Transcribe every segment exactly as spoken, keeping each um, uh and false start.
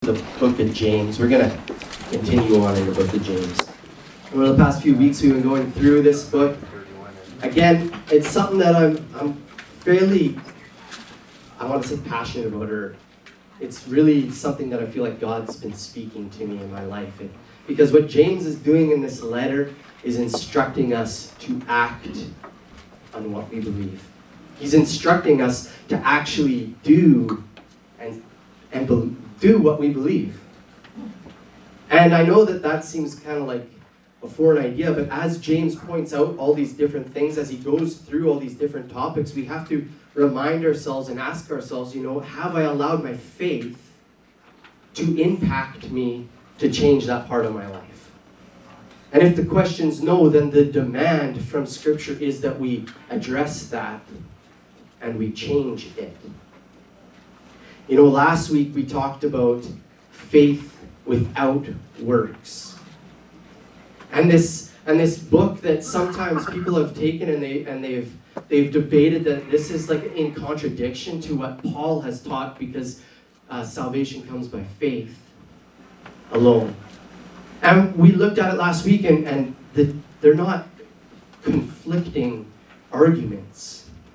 the book of James. We're going to continue on in the book of James. Over the past few weeks, we've been going through this book. Again, it's something that I'm, I'm fairly, I want to say passionate about, or it's really something that I feel like God's been speaking to me in my life. And because what James is doing in this letter is instructing us to act on what we believe. He's instructing us to actually do and, and be, do what we believe. And I know that that seems kind of like a foreign idea, but as James points out all these different things, as he goes through all these different topics, we have to remind ourselves and ask ourselves, you know, have I allowed my faith to impact me to change that part of my life? And if the question's no, then the demand from Scripture is that we address that and we change it. You know, last week we talked about faith without works. And this and this book that sometimes people have taken and they and they've they've debated that this is like in contradiction to what Paul has taught, because uh, salvation comes by faith alone. And we looked at it last week, and, and the, they're not conflicting arguments.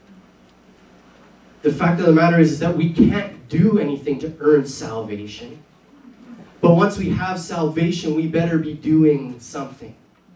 The fact of the matter is, is that we can't do anything to earn salvation. But once we have salvation, we better be doing something.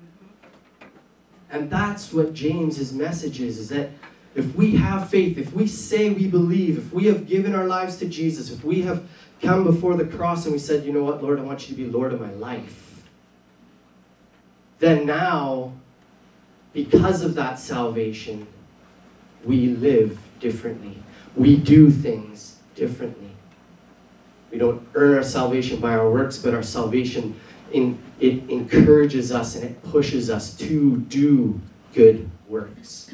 And that's what James's message is, is that if we have faith, if we say we believe, if we have given our lives to Jesus, if we have come before the cross and we said, you know what, Lord, I want you to be Lord of my life, then now, because of that salvation, we live differently. We do things differently. We don't earn our salvation by our works, but our salvation, in, it encourages us and it pushes us to do good works.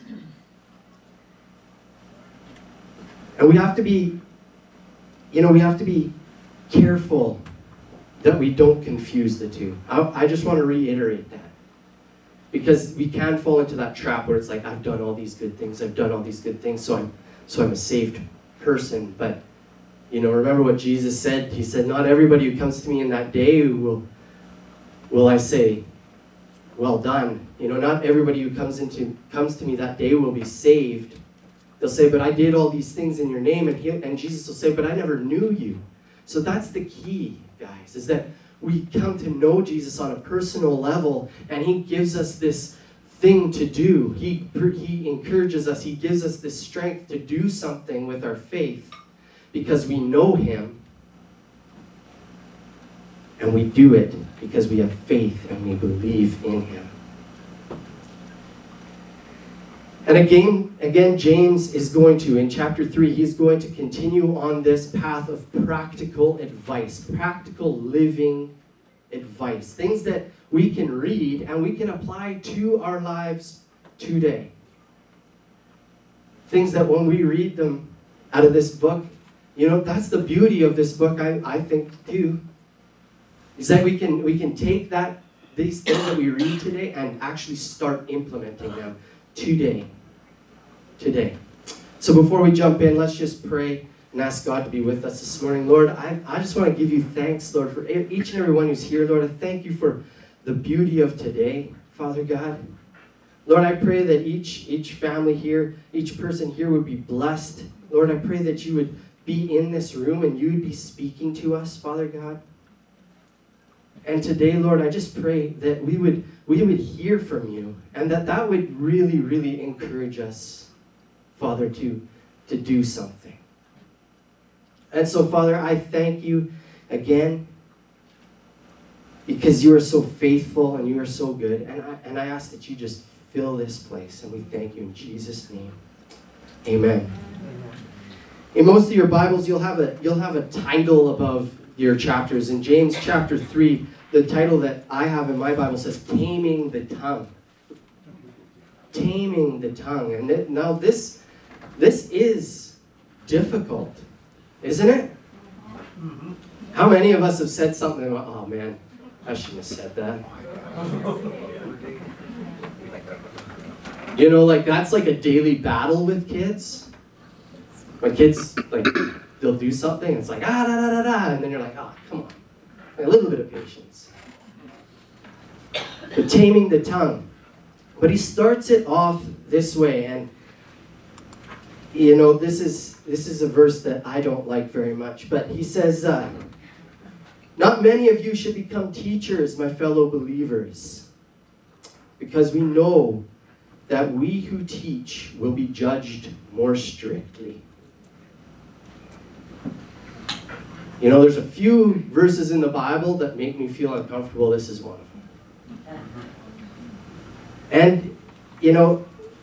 And we have to be, you know, we have to be careful that we don't confuse the two. I, I just want to reiterate that. Because we can fall into that trap where it's like, I've done all these good things, I've done all these good things, so I'm so I'm a saved person. But, you know, remember what Jesus said? He said, not everybody who comes to me in that day will, will I say, well done. You know, not everybody who comes into comes to me that day will be saved. They'll say, but I did all these things in your name. And, he, and Jesus will say, but I never knew you. So that's the key, guys, is that we come to know Jesus on a personal level, and he gives us this thing to do. He, he encourages us. He gives us this strength to do something with our faith because we know him, and we do it because we have faith and we believe in him. And again, again, James is going to, in chapter three, he's going to continue on this path of practical advice, practical living advice, things that we can read and we can apply to our lives today. Things that when we read them out of this book, you know, that's the beauty of this book, I, I think, too, is that we can we can take that these things that we read today and actually start implementing them today. Today. So before we jump in, let's just pray and ask God to be with us this morning. Lord, I, I just want to give you thanks, Lord, for each and every one who's here. Lord, I thank you for the beauty of today, Father God. Lord, I pray that each, each family here, each person here would be blessed. Lord, I pray that you would be in this room and you would be speaking to us, Father God. And today, Lord, I just pray that we would we would hear from you, and that that would really, really encourage us, Father, to, to do something. And so, Father, I thank you again because you are so faithful and you are so good. And I, and I ask that you just fill this place, and we thank you in Jesus' name. Amen. In most of your Bibles, you'll have a you'll have a title above your chapters. In James chapter three, the title that I have in my Bible says, Taming the Tongue. Taming the tongue. And th- now this, this is difficult, isn't it? Mm-hmm. How many of us have said something about, oh man, I shouldn't have said that. You know, like that's like a daily battle with kids. When kids, like, they'll do something, and it's like, ah, da, da, da, da, and then you're like, ah, oh, come on. A little bit of patience. But taming the tongue. But he starts it off this way, and you know, this is this is a verse that I don't like very much, but he says, uh, not many of you should become teachers, my fellow believers, because we know that we who teach will be judged more strictly. You know, there's a few verses in the Bible that make me feel uncomfortable. This is one of them. And, you know,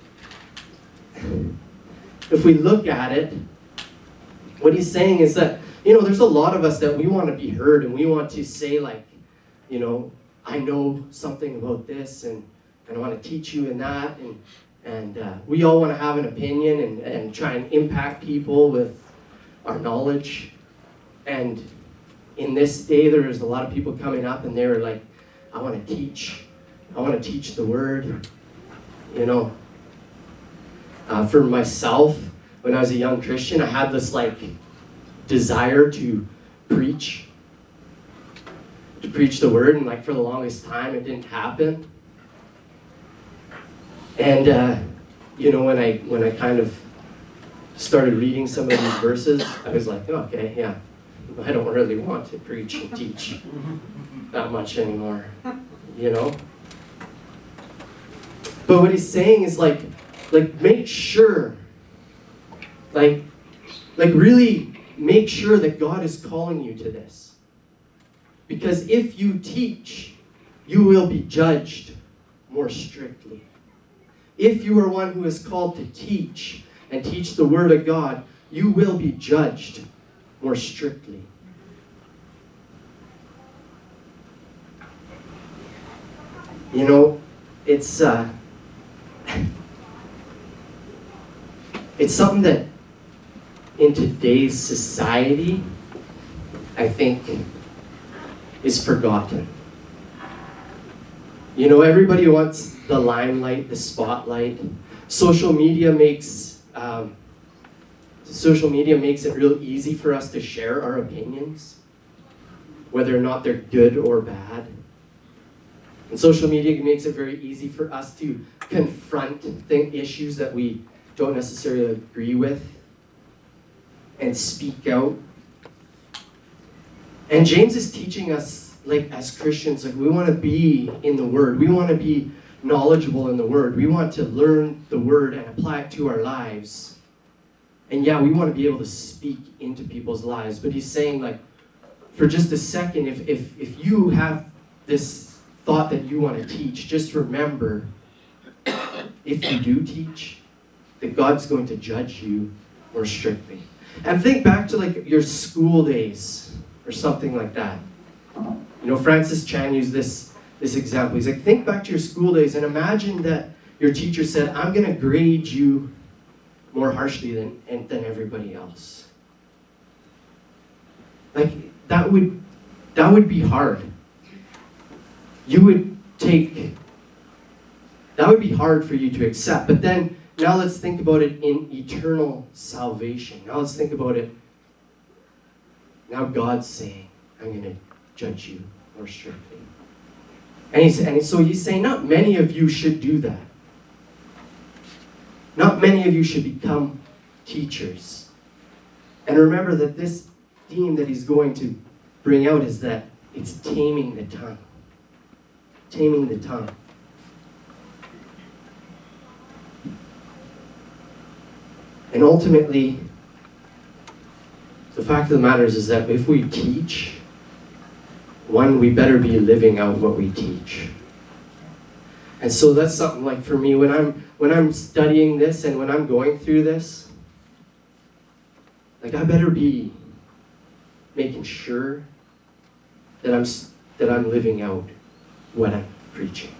if we look at it, what he's saying is that, you know, there's a lot of us that we want to be heard and we want to say, like, you know, I know something about this and, and I want to teach you in that. And, and uh, we all want to have an opinion and, and try and impact people with our knowledge. And in this day, there's a lot of people coming up and they're like, I want to teach. I want to teach the word. You know, uh, for myself, when I was a young Christian, I had this like desire to preach, to preach the word. And like for the longest time, it didn't happen. And, uh, you know, when I, when I kind of started reading some of these verses, I was like, oh, okay, yeah. I don't really want to preach and teach that much anymore, you know? But what he's saying is like, like make sure, like, like really make sure that God is calling you to this. Because if you teach, you will be judged more strictly. If you are one who is called to teach and teach the word of God, you will be judged more strictly. You know, it's uh, it's something that in today's society, I think, is forgotten. You know, everybody wants the limelight, the spotlight. Social media makes um, Social media makes it real easy for us to share our opinions, whether or not they're good or bad. And social media makes it very easy for us to confront think issues that we don't necessarily agree with and speak out. And James is teaching us, like as Christians, like we want to be in the Word. We want to be knowledgeable in the Word. We want to learn the Word and apply it to our lives. And yeah, we want to be able to speak into people's lives. But he's saying, like, for just a second, if if if you have this thought that you want to teach, just remember, if you do teach, that God's going to judge you more strictly. And think back to, like, your school days or something like that. You know, Francis Chan used this, this example. He's like, think back to your school days and imagine that your teacher said, I'm going to grade you more harshly than than everybody else. Like that would that would be hard. You would take that would be hard for you to accept. But then now let's think about it in eternal salvation. Now let's think about it. Now God's saying, I'm going to judge you more strictly. And he's and so he's saying not many of you should do that. Not many of you should become teachers. And remember that this theme that he's going to bring out is that it's taming the tongue. Taming the tongue. And ultimately, the fact of the matter is, is that if we teach, one, we better be living out what we teach. And so that's something like for me, when I'm when I'm studying this and when I'm going through this, like I better be making sure that I'm that I'm living out what I'm preaching.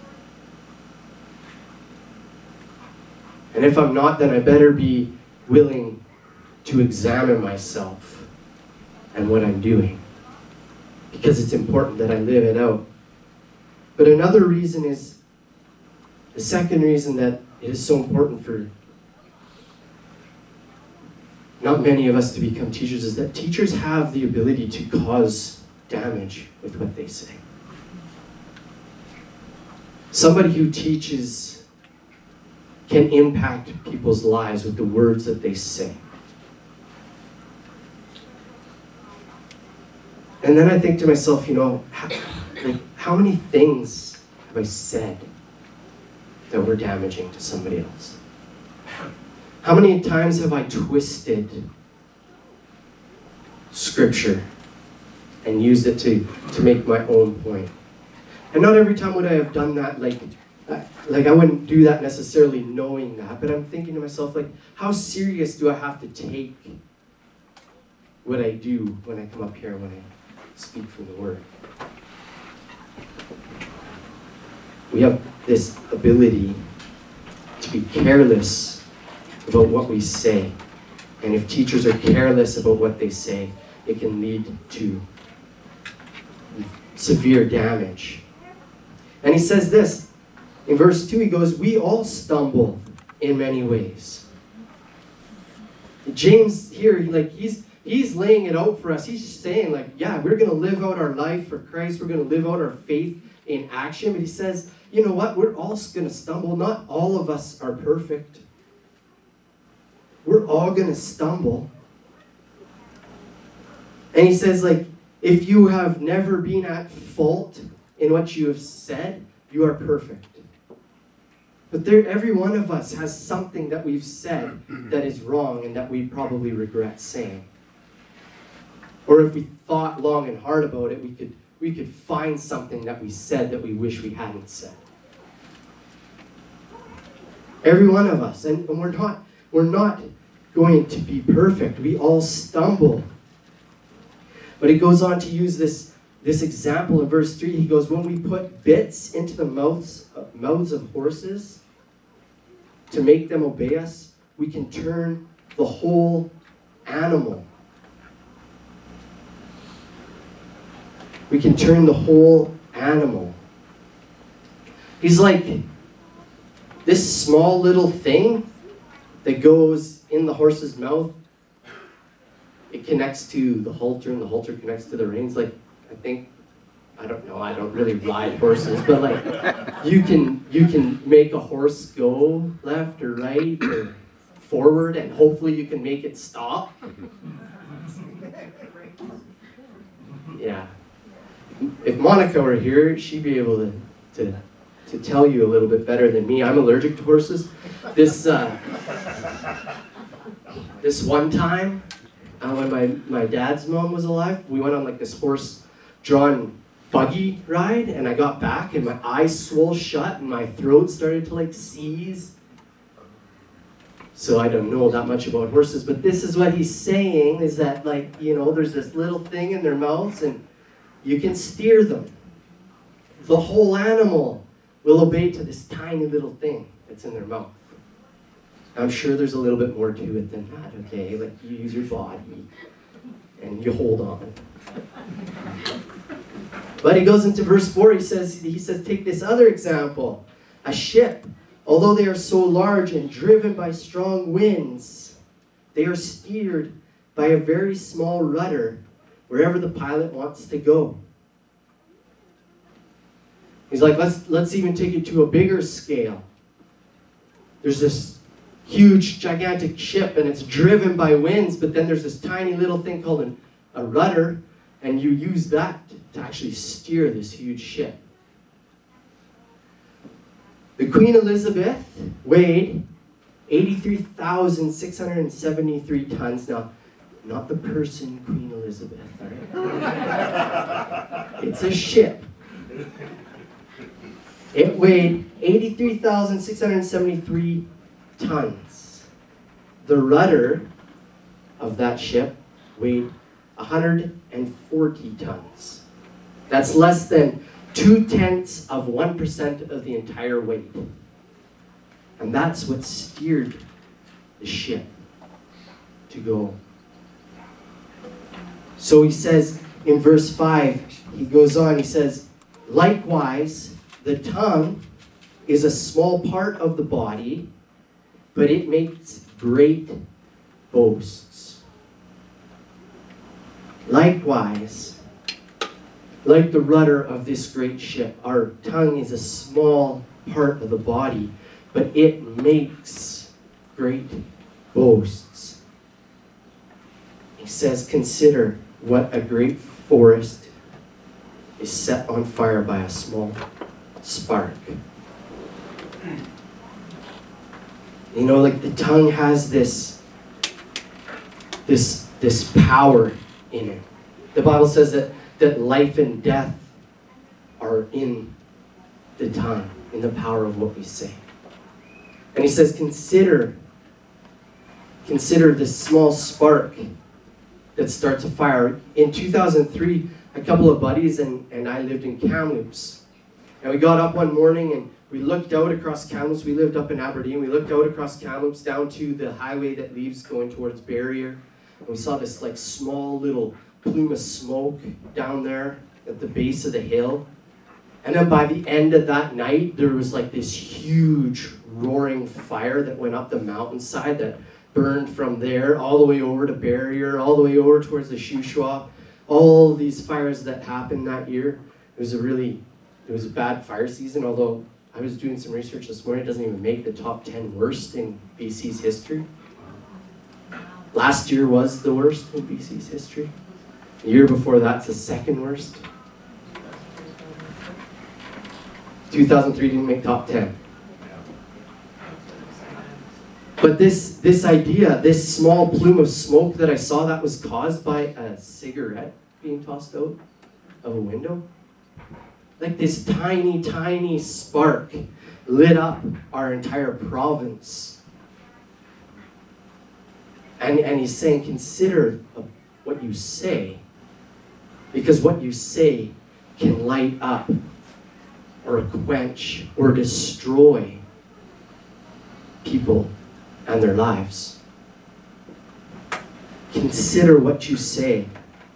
And if I'm not, then I better be willing to examine myself and what I'm doing, because it's important that I live it out. But another reason is, the second reason that it is so important for not many of us to become teachers is that teachers have the ability to cause damage with what they say. Somebody who teaches can impact people's lives with the words that they say. And then I think to myself, you know, how, like, how many things have I said that were damaging to somebody else? How many times have I twisted Scripture and used it to, to make my own point? And not every time would I have done that, like, like I wouldn't do that necessarily knowing that, but I'm thinking to myself, like, how serious do I have to take what I do when I come up here, when I speak from the Word? We have this ability to be careless about what we say. And if teachers are careless about what they say, it can lead to severe damage. And he says this, in verse two, he goes, we all stumble in many ways. James here, like he's he's laying it out for us. He's saying, like, yeah, we're going to live out our life for Christ. We're going to live out our faith in action. But he says, you know what? We're all going to stumble. Not all of us are perfect. We're all going to stumble. And he says, like, if you have never been at fault in what you have said, you are perfect. But there, every one of us has something that we've said that is wrong and that we probably regret saying. Or if we thought long and hard about it, we could we could find something that we said that we wish we hadn't said. Every one of us, and, and we're not we're not going to be perfect. We all stumble. But he goes on to use this, this example in verse three. He goes, when we put bits into the mouths, uh, mouths of horses to make them obey us, we can turn the whole animal. We can turn the whole animal. He's like, this small little thing that goes in the horse's mouth, it connects to the halter, and the halter connects to the reins. Like, I think, I don't know, I don't really ride horses, but like, you can you can make a horse go left or right or forward, and hopefully you can make it stop. Yeah. If Monica were here, she'd be able to, to, to tell you a little bit better than me. I'm allergic to horses. This, uh, this one time, uh, when my, my dad's mom was alive, we went on like this horse-drawn buggy ride, and I got back, and my eyes swole shut, and my throat started to like seize. So I don't know that much about horses, but this is what he's saying, is that, like, you know, there's this little thing in their mouths, and you can steer them. The whole animal will obey to this tiny little thing that's in their mouth. I'm sure there's a little bit more to it than that, okay? Like, you use your body, and you hold on. But he goes into verse four, he says, he says, take this other example. A ship, although they are so large and driven by strong winds, they are steered by a very small rudder wherever the pilot wants to go. He's like, let's let's even take it to a bigger scale. There's this huge, gigantic ship, and it's driven by winds, but then there's this tiny little thing called an, a rudder, and you use that to actually steer this huge ship. The Queen Elizabeth weighed eighty-three thousand six hundred seventy-three tons. Now, not the person Queen Elizabeth, right? It's a ship. It weighed eighty-three thousand six hundred seventy-three tons. The rudder of that ship weighed one hundred forty tons. That's less than two-tenths of one percent of the entire weight. And that's what steered the ship to go. So he says in verse five, he goes on, he says, likewise, the tongue is a small part of the body, but it makes great boasts. Likewise, like the rudder of this great ship, our tongue is a small part of the body, but it makes great boasts. He says, consider what a great forest is set on fire by a small spark. You know, like the tongue has this, this, this power in it. The Bible says that, that life and death are in the tongue, in the power of what we say. And he says, consider, consider this small spark that starts a fire. In two thousand three, a couple of buddies and, and I lived in Kamloops. And we got up one morning and we looked out across Kamloops. We lived up in Aberdeen. We looked out across Kamloops down to the highway that leaves going towards Barrier. And we saw this like small little plume of smoke down there at the base of the hill. And then by the end of that night, there was like this huge roaring fire that went up the mountainside that burned from there all the way over to Barrier, all the way over towards the Shuswap. All these fires that happened that year. It was a really, it was a bad fire season, although I was doing some research this morning. It doesn't even make the top ten worst in B C's history. Last year was the worst in B C's history. The year before that's the second worst. two thousand three didn't make top ten. But this, this idea, this small plume of smoke that I saw, that was caused by a cigarette being tossed out of a window. Like this tiny, tiny spark lit up our entire province. And, and he's saying, consider what you say, because what you say can light up or quench or destroy people and their lives. Consider what you say.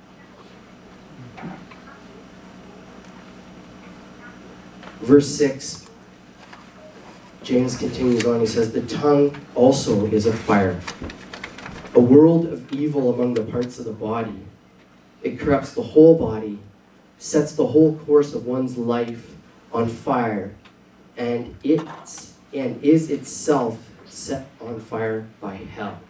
Verse six, James continues on. He says, the tongue also is a fire, a world of evil among the parts of the body. It corrupts the whole body, sets the whole course of one's life on fire, and it's and is itself set on fire by hell.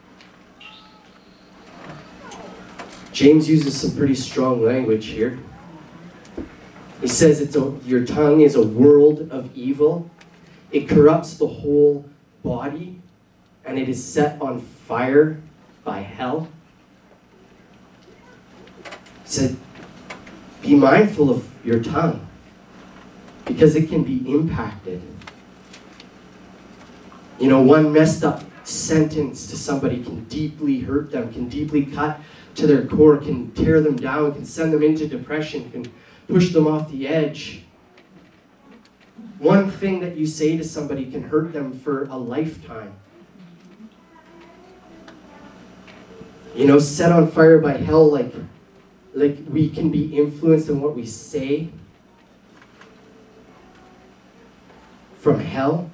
James uses some pretty strong language here. He says it's a, your tongue is a world of evil. It corrupts the whole body, and it is set on fire by hell. He said, be mindful of your tongue, because it can be impacted. You know, one messed up sentence to somebody can deeply hurt them, can deeply cut to their core, can tear them down, can send them into depression, can push them off the edge. One thing that you say to somebody can hurt them for a lifetime. You know, set on fire by hell, like, like we can be influenced in what we say from hell.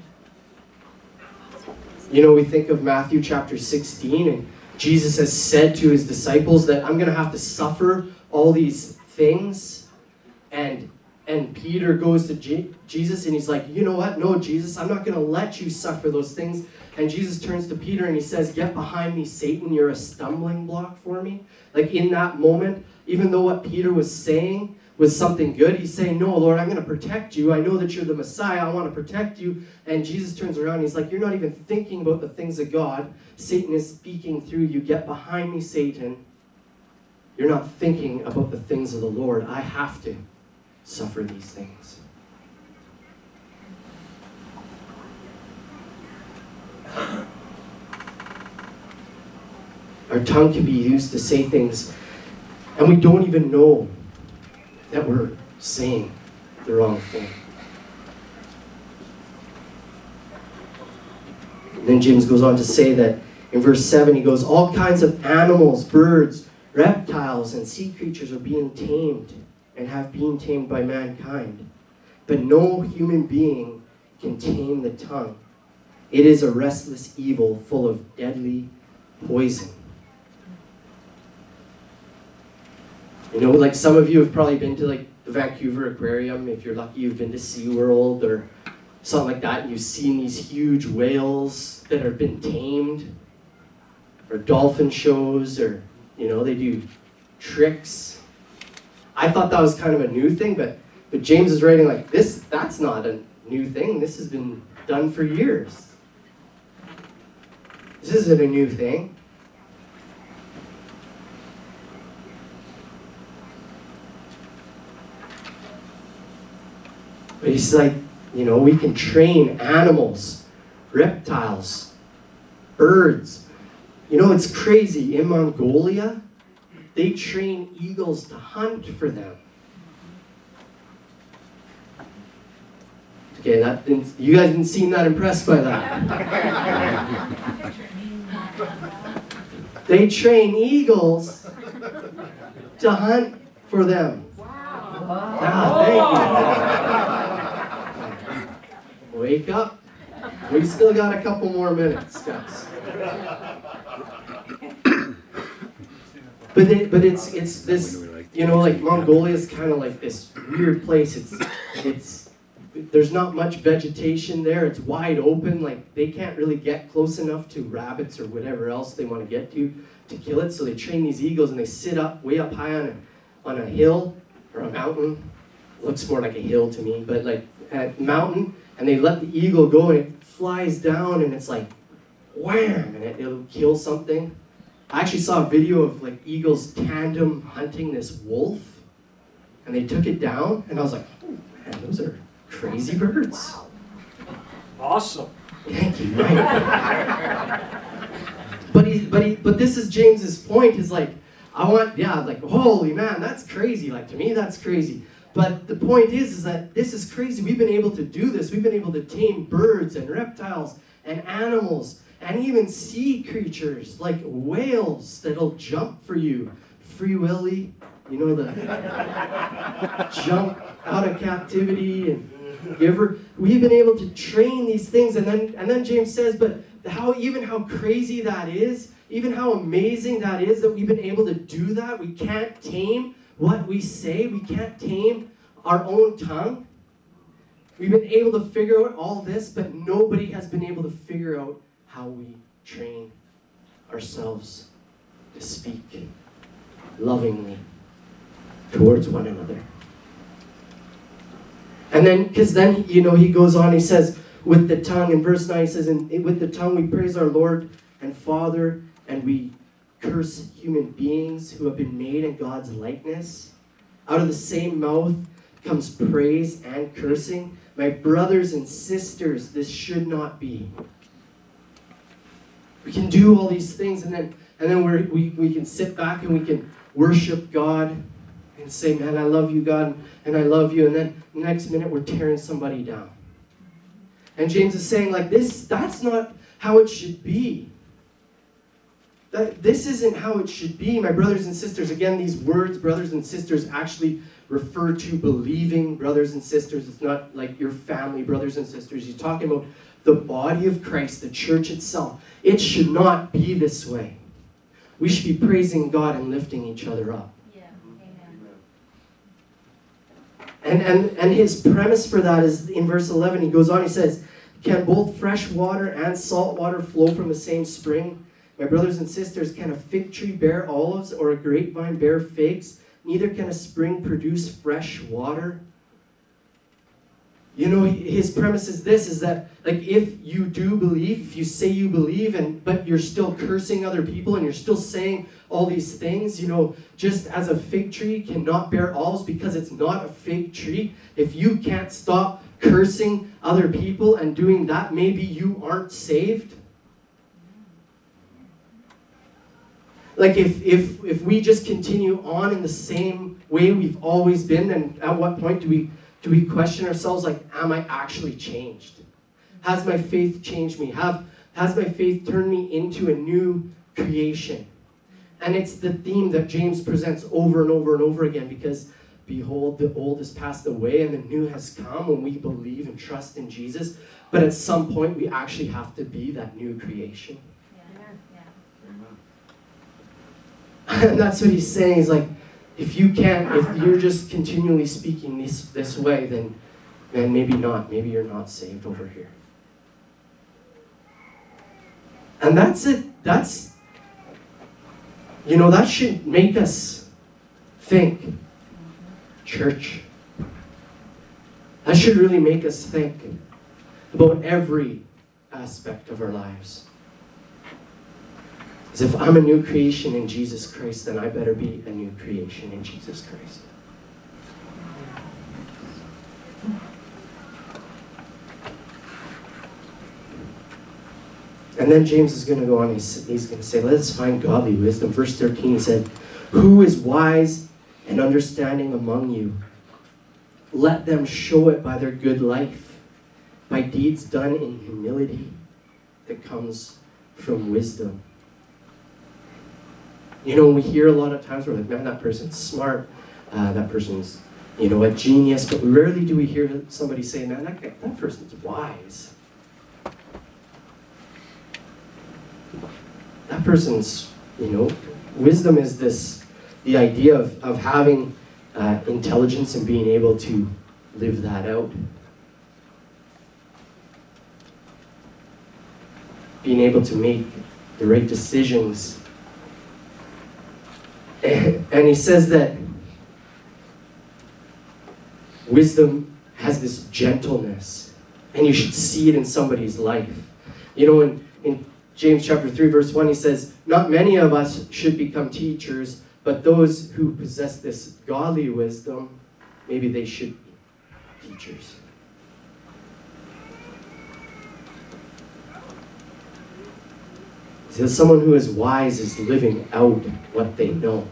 You know, we think of Matthew chapter sixteen, and Jesus has said to his disciples that I'm going to have to suffer all these things. And and Peter goes to J- Jesus and he's like, you know what? No, Jesus, I'm not going to let you suffer those things. And Jesus turns to Peter and he says, get behind me, Satan. You're a stumbling block for me. Like in that moment, even though what Peter was saying was something good, he's saying, no, Lord, I'm going to protect you. I know that you're the Messiah. I want to protect you. And Jesus turns around and he's like, you're not even thinking about the things of God. Satan is speaking through you. Get behind me, Satan. You're not thinking about the things of the Lord. I have to suffer these things. Our tongue can be used to say things, and we don't even know that we're saying the wrong thing. And then James goes on to say that in verse seven, he goes, all kinds of animals, birds, reptiles, and sea creatures are being tamed and have been tamed by mankind. But no human being can tame the tongue. It is a restless evil full of deadly poison. You know, like some of you have probably been to like the Vancouver Aquarium. If you're lucky, you've been to SeaWorld or something like that, and you've seen these huge whales that have been tamed, or dolphin shows, or, you know, they do tricks. I thought that was kind of a new thing, but, but James is writing like, this, that's not a new thing. This has been done for years. This isn't a new thing. But he's like, you know, we can train animals, reptiles, birds. You know, it's crazy. In Mongolia, they train eagles to hunt for them. Okay, that didn't, you guys didn't seem that impressed by that. They train eagles to hunt for them. Wow. Ah, thank you. Wake up. We still got a couple more minutes, guys. But it, but it's it's this, you know, like Mongolia is kind of like this weird place. It's it's there's not much vegetation there. It's wide open. Like they can't really get close enough to rabbits or whatever else they want to get to to kill it. So they train these eagles and they sit up way up high on a on a hill or a mountain. Looks more like a hill to me, but like a mountain, and they let the eagle go and it flies down and it's like wham, and it, it'll kill something. I actually saw a video of like eagles tandem hunting this wolf, and they took it down, and I was like, oh man, those are crazy birds. Awesome. Thank you, right? but he, but he, but this is James's point. Is like, I want, yeah, like, holy man, that's crazy. Like to me, that's crazy. But the point is, is that this is crazy. We've been able to do this. We've been able to tame birds and reptiles and animals and even sea creatures like whales that'll jump for you. Free Willy, you know, the jump out of captivity. And you ever, we've been able to train these things. And then, and then James says, but how, even how crazy that is, even how amazing that is that we've been able to do that. We can't tame what we say. We can't tame our own tongue. We've been able to figure out all this, but nobody has been able to figure out how we train ourselves to speak lovingly towards one another. And then, because then, you know, he goes on, he says, with the tongue, in verse nine, he says, and with the tongue we praise our Lord and Father, and we curse human beings who have been made in God's likeness. Out of the same mouth comes praise and cursing. My brothers and sisters, this should not be. We can do all these things, and then and then we're, we we can sit back and we can worship God and say, man, I love you, God, and I love you. And then the next minute we're tearing somebody down. And James is saying, like, this, that's not how it should be. That, this isn't how it should be, my brothers and sisters. Again, these words, brothers and sisters, actually refer to believing brothers and sisters. It's not like your family, brothers and sisters. He's talking about the body of Christ, the church itself. It should not be this way. We should be praising God and lifting each other up. Yeah. Amen. And, and, and his premise for that is in verse eleven. He goes on, he says, can both fresh water and salt water flow from the same spring? My brothers and sisters, can a fig tree bear olives or a grapevine bear figs? Neither can a spring produce fresh water. You know, his premise is this, is that, like, if you do believe, if you say you believe, and but you're still cursing other people, and you're still saying all these things, you know, just as a fig tree cannot bear olives because it's not a fig tree, if you can't stop cursing other people and doing that, maybe you aren't saved. Like, if, if, if we just continue on in the same way we've always been, then at what point do we Do we question ourselves, like, am I actually changed? Has my faith changed me? Have, has my faith turned me into a new creation? And it's the theme that James presents over and over and over again, because behold, the old has passed away and the new has come when we believe and trust in Jesus. But at some point, we actually have to be that new creation. Yeah. Yeah. And that's what he's saying. He's like, If you can't, if you're just continually speaking this, this way, then, then maybe not. Maybe you're not saved over here. And that's it. That's, you know, that should make us think, church. That should really make us think about every aspect of our lives. As if I'm a new creation in Jesus Christ, then I better be a new creation in Jesus Christ. And then James is going to go on, he's, he's going to say, let's find godly wisdom. Verse thirteen, he said, who is wise and understanding among you? Let them show it by their good life, by deeds done in humility that comes from wisdom. You know, we hear a lot of times, we're like, man, that person's smart, uh, that person's, you know, a genius, but rarely do we hear somebody say, man, that, guy, that person's wise. That person's, you know, wisdom is this, the idea of, of having uh, intelligence and being able to live that out. Being able to make the right decisions. And he says that wisdom has this gentleness, and you should see it in somebody's life. You know, in, in James chapter three, verse one, he says, not many of us should become teachers, but those who possess this godly wisdom, maybe they should be teachers. So someone who is wise is living out what they know.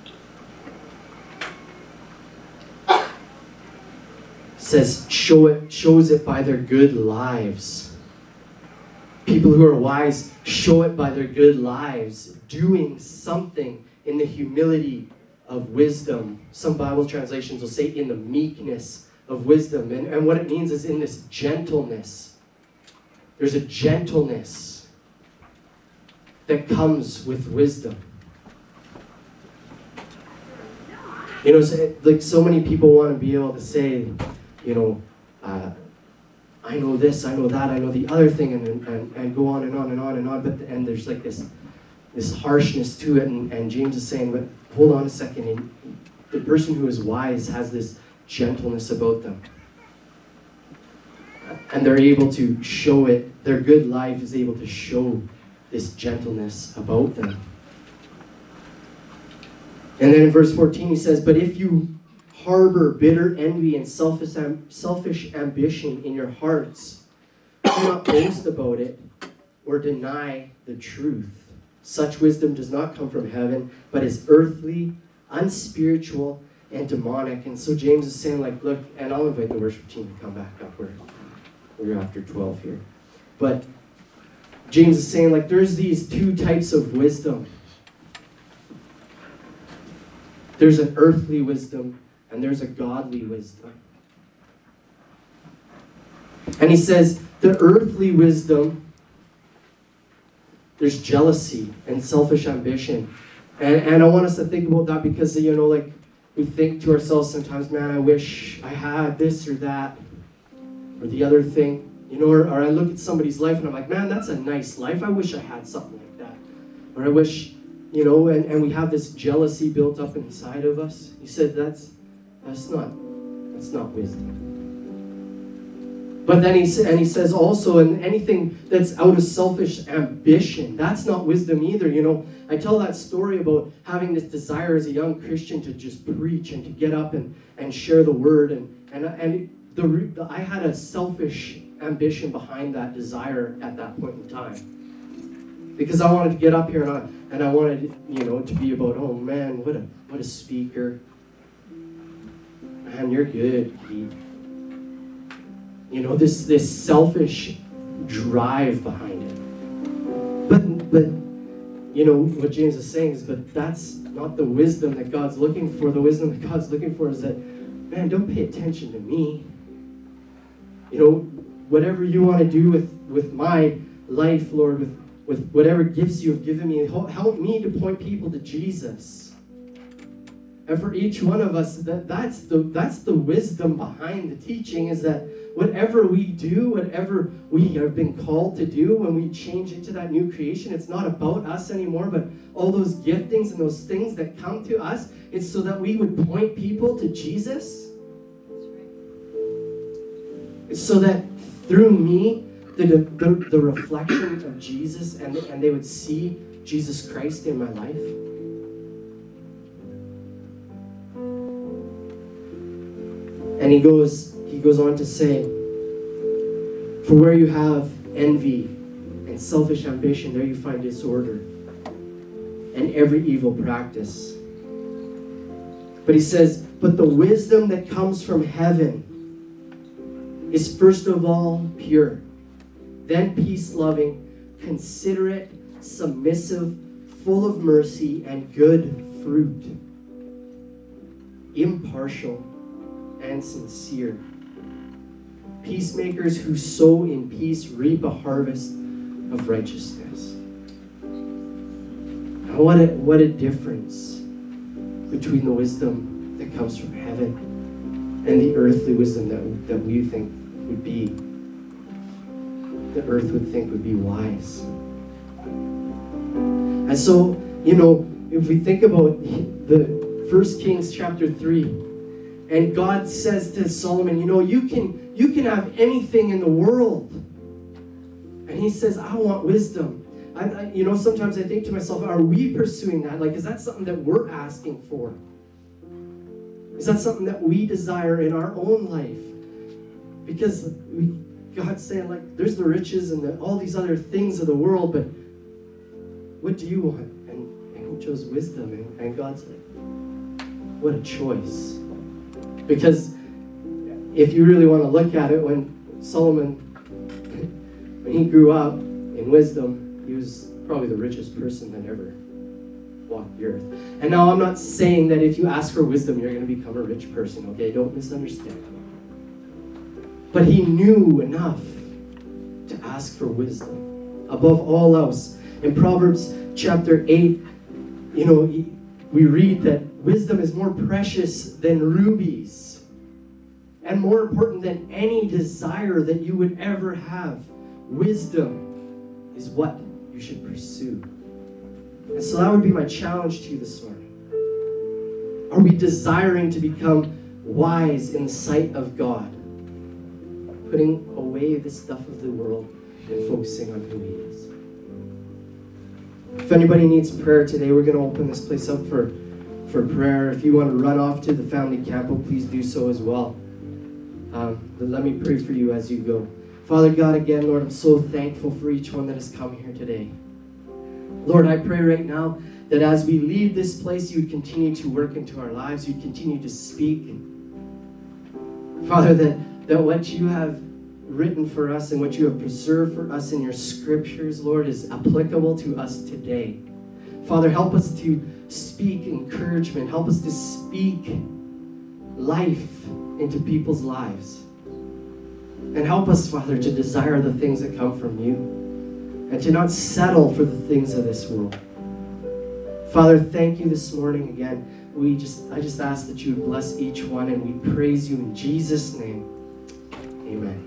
It says, show it, shows it by their good lives. People who are wise show it by their good lives, doing something in the humility of wisdom. Some Bible translations will say in the meekness of wisdom. And, and what it means is in this gentleness. There's a gentleness that comes with wisdom. You know, so, like so many people want to be able to say, you know, uh, I know this, I know that, I know the other thing, and, and, and go on and on and on and on. But and there's like this this harshness to it, and, and James is saying, but hold on a second. And the person who is wise has this gentleness about them. And they're able to show it, their good life is able to show this gentleness about them. And then in verse fourteen he says, but if you harbor bitter envy and selfish, selfish ambition in your hearts, do not boast about it or deny the truth. Such wisdom does not come from heaven, but is earthly, unspiritual, and demonic. And so James is saying, like, look, and I'll invite the worship team to come back up. We're, we're after twelve here. But James is saying, like, there's these two types of wisdom. There's an earthly wisdom, and there's a godly wisdom. And he says, the earthly wisdom, there's jealousy and selfish ambition. And, and I want us to think about that because, you know, like, we think to ourselves sometimes, man, I wish I had this or that, or the other thing. You know, or, or I look at somebody's life and I'm like, man, that's a nice life. I wish I had something like that. Or I wish, you know, and, and we have this jealousy built up inside of us. He said that's that's not that's not wisdom. But then he sa- and he says also, and anything that's out of selfish ambition, that's not wisdom either. You know, I tell that story about having this desire as a young Christian to just preach and to get up and, and share the word, and and and the, the I had a selfish ambition behind that desire at that point in time, because I wanted to get up here and I and I wanted, you know, to be about, oh man, what a what a speaker, man, you're good, Keith. You know, this this selfish drive behind it. But but you know what James is saying is, but that's not the wisdom that God's looking for. The wisdom that God's looking for is that, man, don't pay attention to me. You know, whatever you want to do with, with my life, Lord, with, with whatever gifts you have given me, help me to point people to Jesus. And for each one of us, that, that's the that's the wisdom behind the teaching, is that whatever we do, whatever we have been called to do, when we change into that new creation, it's not about us anymore, but all those giftings and those things that come to us, it's so that we would point people to Jesus. It's so that through me, the, the, the reflection of Jesus, and, and they would see Jesus Christ in my life. And he goes, he goes on to say, for where you have envy and selfish ambition, there you find disorder and every evil practice. But he says, but the wisdom that comes from heaven is first of all pure, then peace-loving, considerate, submissive, full of mercy and good fruit, impartial and sincere. Peacemakers who sow in peace reap a harvest of righteousness. Now what a, what a difference between the wisdom that comes from heaven and the earthly wisdom that, that we think would be, the earth would think would be wise. And so, you know, if we think about the First Kings chapter three, and God says to Solomon, you know, you can you can have anything in the world. And he says, I want wisdom. I, I, you know, sometimes I think to myself, are we pursuing that? Like, is that something that we're asking for? Is that something that we desire in our own life? Because we, God's saying, like, there's the riches and the, all these other things of the world, but what do you want? And, and he chose wisdom. And, and God's like, what a choice. Because if you really want to look at it, when Solomon, when he grew up in wisdom, he was probably the richest person that ever walked the earth. And now I'm not saying that if you ask for wisdom, you're going to become a rich person, okay? Don't misunderstand. But he knew enough to ask for wisdom above all else. In Proverbs chapter eight, you know, he, we read that wisdom is more precious than rubies and more important than any desire that you would ever have. Wisdom is what you should pursue. And so that would be my challenge to you this morning. Are we desiring to become wise in the sight of God? Putting away the stuff of the world and focusing on who he is. If anybody needs prayer today, we're going to open this place up for, for prayer. If you want to run off to the family camp, please do so as well. Um, but let me pray for you as you go. Father God, again, Lord, I'm so thankful for each one that has come here today. Lord, I pray right now that as we leave this place, you would continue to work into our lives. You'd continue to speak. Father, that, that what you have written for us and what you have preserved for us in your scriptures, Lord, is applicable to us today. Father, help us to speak encouragement. Help us to speak life into people's lives. And help us, Father, to desire the things that come from you and to not settle for the things of this world. Father, thank you this morning again. We just, I just ask that you would bless each one, and we praise you in Jesus' name. Amen.